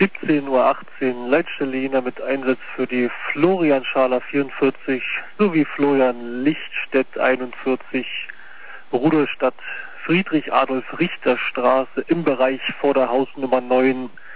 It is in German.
17:18 Uhr Leitstelle Jena mit Einsatz für die Florian Schaler 44 sowie Florian Lichtstedt 41, Rudolstadt Friedrich Adolf Richter Straße im Bereich vor der Hausnummer 9